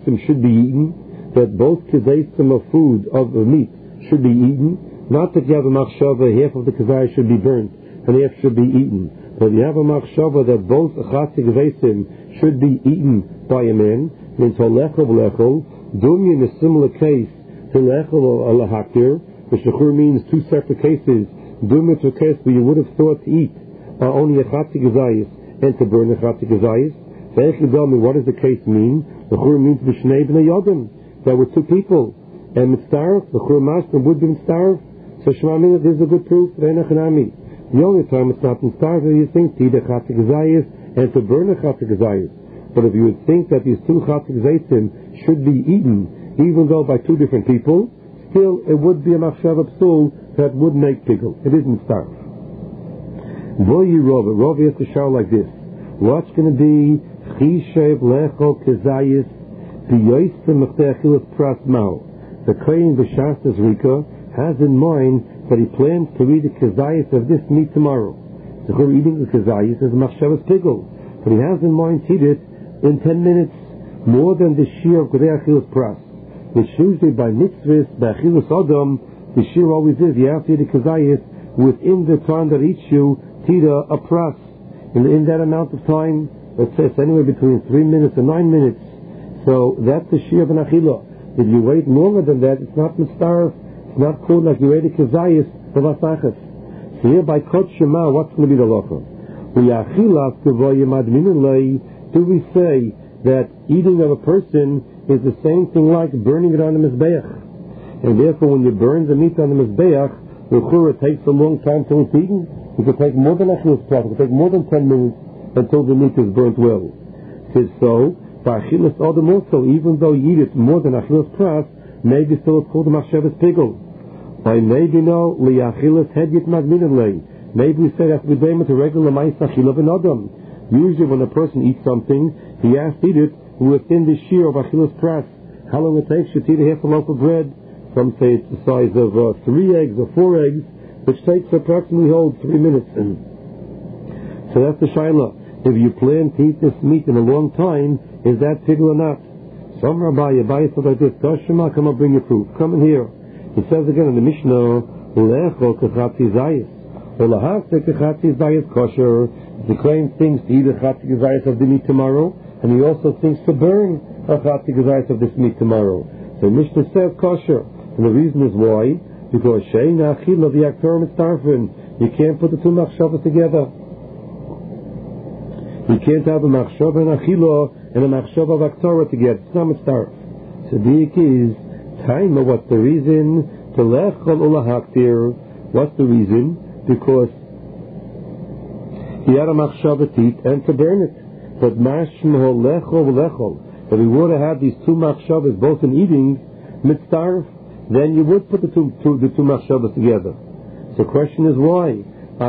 kezaisim should be eaten, that both kezaisim of food, of meat, should be eaten. Not that you have a machshava, half of the kezai should be burnt, and half should be eaten. But you have a machshava that both achatzi kezaisim should be eaten by a man, means holechol v'lechol, doing in a similar case to lechol or lahaktir, which means two separate cases. Doing it to a case where you would have thought to eat only achatzi kezayis and to burn achatzi kezayis. What does the case mean? The chur means b'shnei b'nei yodem. There were two people, and mitzdarf, the chur mashman would be mitzdarf. So Shema Minah, this is a good proof. The only time it's not mitzdarf is you think to eat achatzi kezayis and to burn achatzi kezayis. But if you would think that these two achatzi kezayim should be eaten, even though by two different people, still it would be a machshava psul that would make pickle. It isn't starve. Rov has to shout like this. What's going to be chishev lecho kezayis b'yoysim mechteachilas pras mao? The Kohen B'Shastas Rika has in mind that he plans to eat the kezayis of this meat tomorrow. So we're eating the kezayis as machshavas pickle, but he has in mind to eat it in 10 minutes, more than the shear of Kedei Achilas Pras, which usually by mitzvahs, by Achilas Adam, the shear always is, you have to eat the kezayis within the time that eats you, tida a pras. In that amount of time, let's say it's anywhere between 3 minutes and 9 minutes. So that's the shear of an achila. If you wait longer than that, it's not mitzvah. It's not called like you ate a kezayis for vasachas. So here by Kod Shema, what's going to be the locha? Do we say that eating of a person is the same thing like burning it on the mizbeach? And therefore, when you burn the meat on the mizbeach, the chura takes a long time till it's eaten. It could take more than achilas pras. It could take more than 10 minutes until the meat is burnt well. Says so, by achilas adam also, even though you eat it more than achilas pras, maybe still it's called a machshavas pigel. By maybe no liachilas hedyet magminalei. Maybe we say that we blame it to regular ma'isa achilav and adam. Usually, when a person eats something, he has to eat it within the shear of achilas pras. How long it takes you to eat half a loaf of bread? Some say it's the size of 3 eggs or 4 eggs, which takes approximately 3 minutes. So that's the shaila. If you plan to eat this meat in a long time, is that pigel or not? Some rabbi said like this, Toshima, come and bring your proof. Come in here. He says again in the Mishnah, Lecho kechatzi zayis. Or lahase kechatzi zayis kosher. The claim thinks to eat a chatzi zayis of the meat tomorrow, and he also thinks to burn a chatzi zayis of this meat tomorrow. So Mishnah says kosher. And the reason is why? Because she'ein achila v'yaktor mitzarfen. You can't put the two machshavas together. You can't have a machshava and achila and a machshava of aktora together. It's not mitzarf. So the is time. What's the reason? To lechol ulahaktir. What's the reason? Because he had a machshava to eat and to burn it. But mashmah lechol v'lechol. But we would have had these two machshavas both in eating mitzarf. Then you would put the two machshavas together. So the question is why?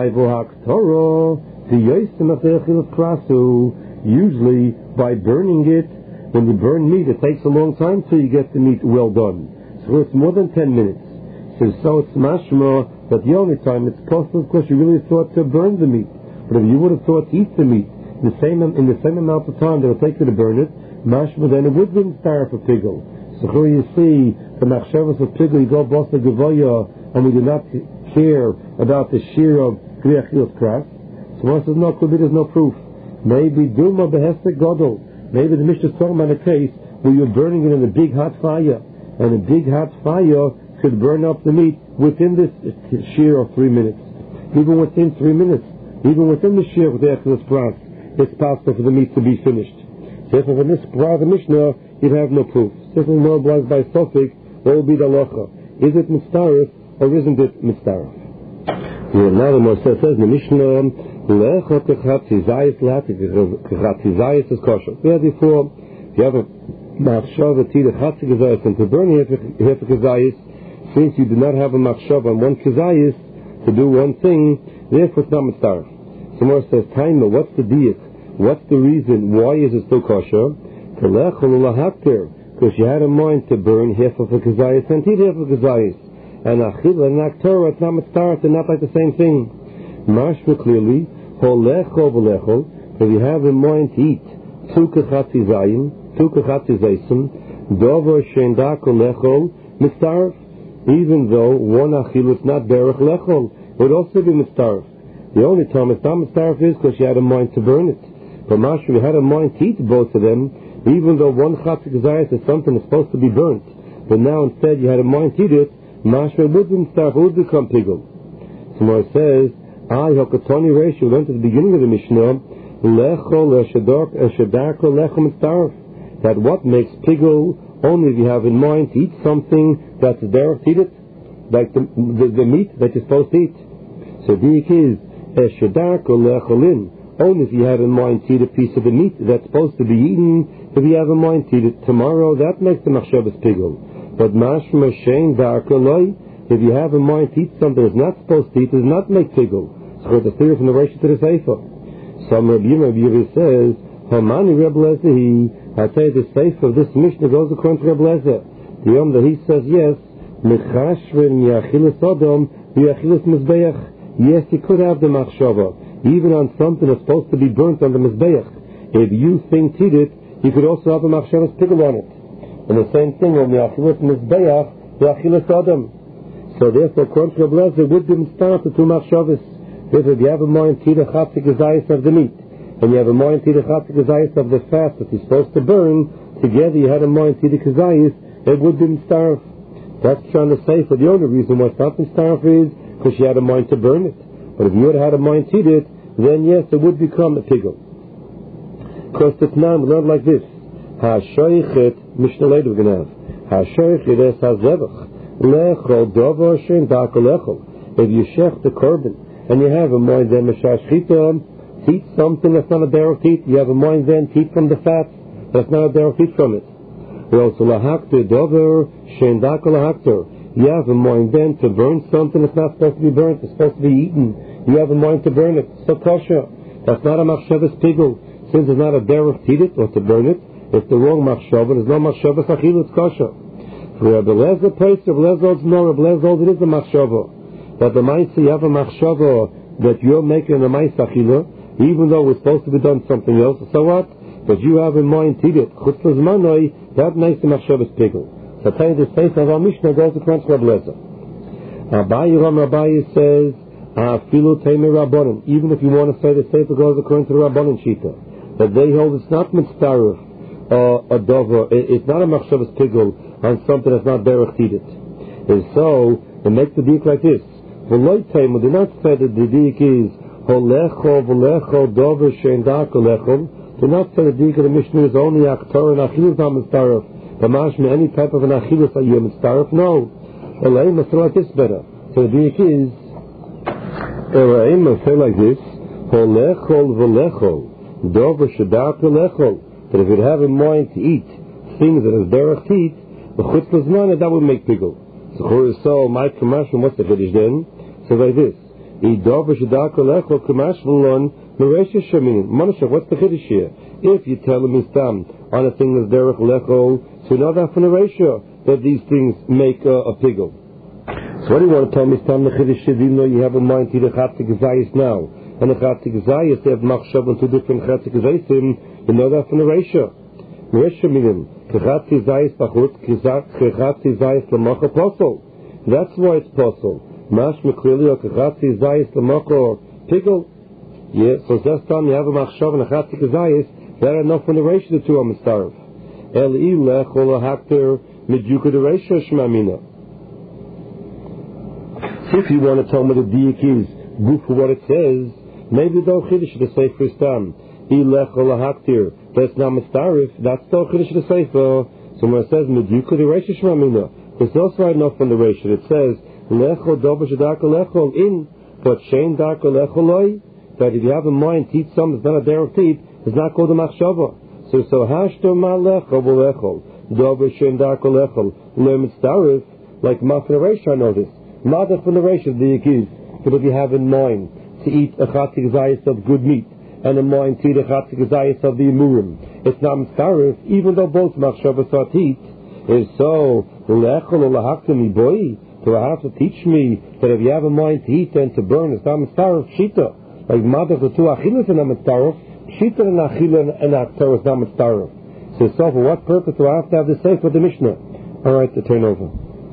Usually by burning it, when you burn meat, it takes a long time till you get the meat well done. So it's more than 10 minutes. So it's mashma that the only time it's possible, of course, you really thought to burn the meat. But if you would have thought to eat the meat in the same amount of time that it would take you to burn it, mashma, then it would be starve for pigel. So here you see the machshavas of pigel, you go bosa gevaya, and we do not care about the shear of kriyachilas kras. So one says, no, could be there's no proof. Maybe duma behesek gadol. Maybe the Mishnah is talking about a case where you're burning it in a big hot fire, and a big hot fire could burn up the meat within this shear of 3 minutes. Even within 3 minutes, even within the shear of the kriyachilas kras, it's possible for the meat to be finished. So therefore, from this part of the Mishnah, you have no proof. Certainly no obliged by Sofik, what will be the halacha? Is it mitzaref or isn't it mitzaref? Now the Moshe says in the Mishnah, Lecho kechatzi zayis latik, kechatzi zayis is kosher. Therefore, if you have a machshava to eat a chatzi kezayis and to burn half a kezayis, since you do not have a machshava on one kezayis to do one thing, therefore it's not mitzaref. So Moshe says, Taima, what's the diet? What's the reason? Why is it still kosher? Because you had in mind to burn half of a kezayis and to eat half of a kezayis. And achila and aktorah, it's not mitzaref, they're not like the same thing. Mashma clearly, holechol v'lechol, if you have in mind to eat two kechatzi zayim, two kachatzi zaysim, dover shein dako lechol mistarf. Even though one achil is not derech lechol, it would also be mistarf. The only time it's not mistarf is because she had a mind to burn it. But Mashma, we had a mind to eat both of them, even though one chatzik zayis is something that's supposed to be burnt. But now instead you had a mind to eat it, Mashma would be mistarf, it would become pigul. So Mar says, Hakatoni Reish, we learned at the beginning of the Mishnah, lechol eshadarko lechem mistarf. That what makes pigul only if you have in mind to eat something that's derech to eat it, like the meat that you're supposed to eat. So the is eshadarko lecholin. Only if you have in mind to eat a piece of the meat that's supposed to be eaten, if you have in mind to eat it tomorrow, that makes the machshavas pigul. But mashma shein darko loy, if you have in mind to eat something that's not supposed to eat, does not make pigul. So the theory from the Reish to the Seifa. Some Rabbi Yehuda says, Hamani Reb Lezer, I tell you the Seifa of this Mishnah goes according to Reb Lezer. The Yom that he says, yes, Mechashvin Yachilis Odom, Yachilis Mizbeach. Yes, you could have the machshava, even on something that's supposed to be burnt on the Mizbeach. If you think to eat it, you could also have a machshavas pigul on it. And the same thing on the Yachilis Mizbeach, Yachilis Odom. So therefore, according to Reb Lezer, would be start the two machshavas. Therefore, if you have a mind to eat a chatzik zayis of the meat, and you have a mind to eat a chatzik zayis of the fat that you're supposed to burn, together you had a mind to eat a kazayis, it would be starve. That's trying to say for the only reason why it's not starve is because you had a mind to burn it. But if you had a mind to eat it, then yes, it would become a pigul. Because the Tnan we learned like this: Hashoichet Mishnah later we're going to have Hashoichet es hazevach lechol dover shein dako lechol. If you shech the korban and you have a mind then meshashchita to eat something that's not a derech to eat, you have a mind then to eat from the fat that's not a derech to eat from it. Also lahakter dover shein dako lahakter. You have a mind then to burn something that's not supposed to be burnt, it's supposed to be eaten. You have a mind to burn it. So kosher. That's not a machshavas pigul. Since it's not a derech to eat it or to burn it, it's the wrong machshava. There's no machshavas achil, it's kosher. For Rebbe Lezer place, Rebbe Lezer holds no, Rebbe Lezer holds it is a machshava. That the ma'isa you have a machshava that you're making a ma'isa achila, even though it's supposed to be done something else. So what? But you have in mind to eat it. Chutz l'zmanoi, that makes the machshavas pigul. So I tell you this face of our Mishnah goes across Rebbe Lezer. Abayi says, Afilu Teimer Rabbanim. Even if you want to say the Sefer goes according to the Rabbanim Shita, that they hold it's not mitzdarif or a dover, it's not a machshavas pigul on something that's not derech to eat it. And so, it makes the diak like this. V'loi Teimer, do not say that the diak is holecho v'lecho dover shein dako lechol. Do not say the diak of the Mishnah is only aktor and achilus not mitzdarif. The mashma, any type of an achilus that you're mitzdarif, no. Elaim, say like this better. So the diak is Elaim, say like this, holechol v'lechol, dover shadako lechol. That if you have in mind to eat things that is derech to eat, the chutz l'zman, that would make pigul. So my kamashim, what's the kiddush then? So like this, dover shadako lechol kamashim meresha shamin. Manashah, what's the kiddush here? If you tell him istam on a thing that's derech lechol, so you know that from the ratio that these things make a pigul. So what do you want to tell me? Stam the chiddush, even though you have in mind to eat a chatzik zayis now, and a chatzik zayis they have machshav on two different chatzik zayisim, you know that from the ratio. Ratio meaning chatzik zayis bachut, chatzik zayis l'macha posel. That's why it's posel. Mashma clearly or chatzik zayis l'macha pigul. Yeah, so that's time you have a machshav and a chatzik zayis, that are enough from the ratio the two are mistarv. Eli lechol hakter midjuka the ratio shmamina. If you want to tell me the diak is good for what it says, maybe the chiddush the sefer is done. Ilechol haktir, that's not mistarif. That's the chiddush the sefer. So when it says medyuka the ratio shmamina, it's also right enough from the ratio. It says lechol dober shadako lechol in, but shein dako lechol loy. That if you have in mind to eat something that's not a derech to eat, it's not called a machshava. So hashto ma lechol v'lechol dober shein dako lechol loy mitzdarif, like mafna ratio. I know this. Madach from the ratio of the Yikiz, but if you have in mind to eat a chatzik zayis of good meat, and in mind to eat a chatzik zayis of the Imurim, it's not mitzdarif, even though both machshavas are to eat. If so, lechol or lahaktim boy, so I have to teach me that if you have in mind to eat and to burn, it's not mitzdarif, shita. Like madach the two achilas and not mitzdarif, shita and achila and aktar is not mitzdarif. So for what purpose do I have to have the sefer of the Mishnah? Alright, to turn over.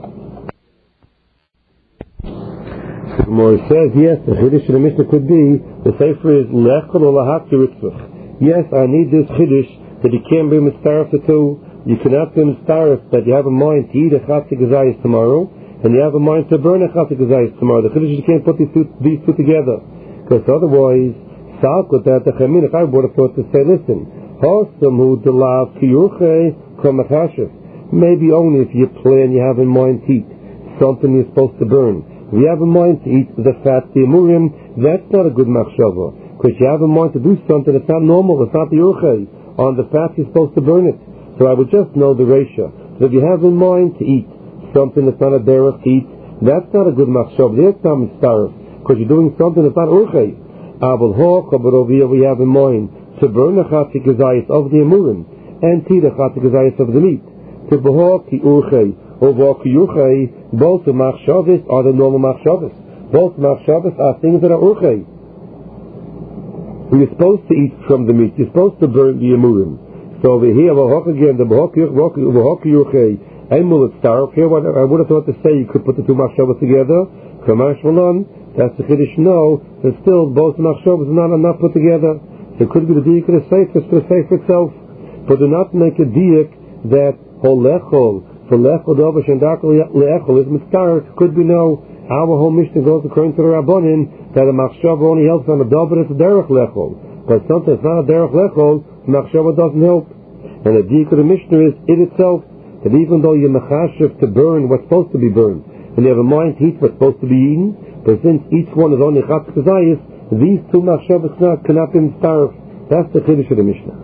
The Gemara says, yes, the Chiddush of the Mishnah could be, the sefer is lechol or lahakti ritzvach. Yes, I need this Chiddush that you can't be mistarif to two. You cannot be mistarif that you have a mind to eat a chatzik gazayis tomorrow, and you have a mind to burn a chatzik gazayis tomorrow. The Chiddush, you can't put these two together, because otherwise, salk with that, the Chamin, if I would have thought to say, listen, hosamu delav kiyurche kamachashiv. Maybe only if you plan, you have in mind to eat something you're supposed to burn. If you have in mind to eat the fat, the amurim, that's not a good machshava, because you have in mind to do something that's not normal, it's not the urche. On the fat, you're supposed to burn it. So I would just know the ratio. So if you have in mind to eat something that's not a derech to eat, that's not a good machshava. That's not mistarif, because you're doing something that's not urche. Abel hoch, but over here we have in mind to burn the chatzik gazayis of the amurim and to eat the chatzik gazayis of the meat. To behor ki urche or ki urche, both the machshavas are the normal machshavas. Both machshavas are things that are urche. You're supposed to eat from the meat. You're supposed to burn the amurim. So over here, again, the behor ki urche, emul it's stark. Here, what I would have thought to say, you could put the two machshavas together. Kamash malon. That's the Chiddush. No, but still both machshavas are not put together. So it could be the diuk of the sefer for the sefer itself, but do not make a diuk that holechol for lechol dovash and dakol lechol is mitzvah. Could be no. Our whole Mishnah goes according to the Rabbanim that a machshava only helps on a dover that's a derech lechol, but something that's not a derech lechol, machshava doesn't help. And the diuk of the Mishnah is it itself that even though you're machashav to burn what's supposed to be burned, and you have a mind to eat what's supposed to be eaten, but since each one is only chatzik gazayis, these two machshavas cannot be starved. That's the Chiddush of the Mishnah.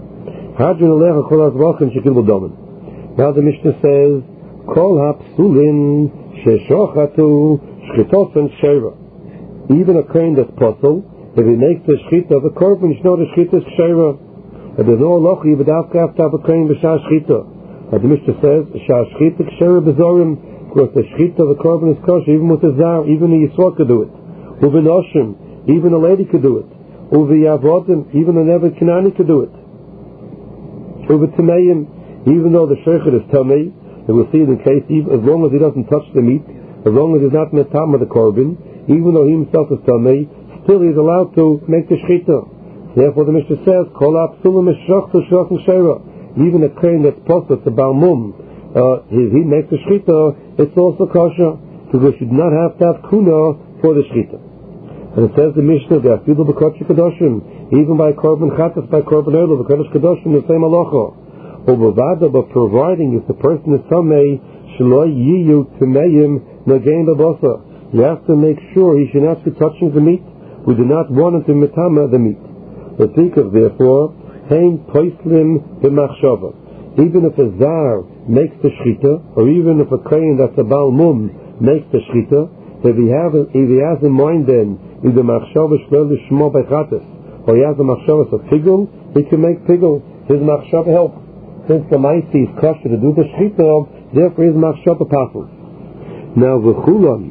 Now the Mishnah says, Kol hapsulin sheshochatu shchitofen sheva. Even a kohen that's puzzle, if he makes the shchita of a korban, you know the shchita is sheva. And there's no lochi without have to have a kohen b'shah shchita. And the Mishnah says, shah shchita sheva bezorim. Because the shchita of the korban is kosher, even with the zar, even the yisrael could do it. Uvenoshim, even a lady could do it. Uviyavodim, even a never Kanani could do it. Uvitameim, even though the shechet is tamei, and we'll see it in case, as long as he doesn't touch the meat, as long as he's not metam of the korban, even though he himself is tamei, still he's allowed to make the shchita. Therefore the Mishnah says, Kol hapsulim eshachtu shachtu shera. Even a kohen that's posed, the balmum, he makes the shchita, it's also kosher, because we should not have to have kuna for the shchita. And it says the Mishnah, even by korban chatas, by korban oil, the kodesh kadoshim, the same halacha. But providing if the person is tamei, shelo yiyu tameim nagain babasa, you have to make sure he should not be touching the meat. We do not want him to metama the meat. But think of therefore, hein poislim b'machshava. Even if a zar makes the shchita, or even if a kohen that's a baal mum makes the shchita, if he has in mind then either machshava shlo l'shmo bechatas, or he has a machshava of pigul, he can make pigul. His machshava help. Since the maisi is kosher to do the shchita, therefore his machshava passes. Now v'chulam